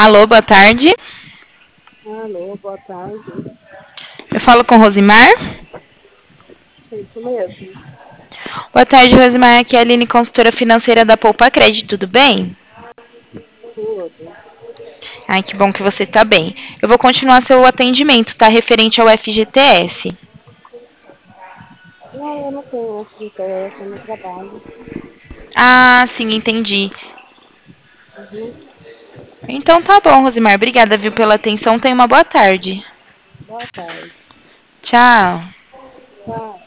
Alô, boa tarde. Alô, boa tarde. Eu falo com Rosimar. Isso mesmo. Boa tarde, Rosimar. Aqui é a Aline, consultora financeira da Poupa Crédito, tudo bem? Tudo. Ai, que bom que você está bem. Eu vou continuar seu atendimento, tá? Referente ao FGTS. Não, eu não tenho FGTS, eu não trabalho. Ah, sim, entendi. Uhum. Então tá bom, Rosimar. Obrigada, viu, pela atenção. Tenha uma boa tarde. Boa tarde. Tchau. Tchau.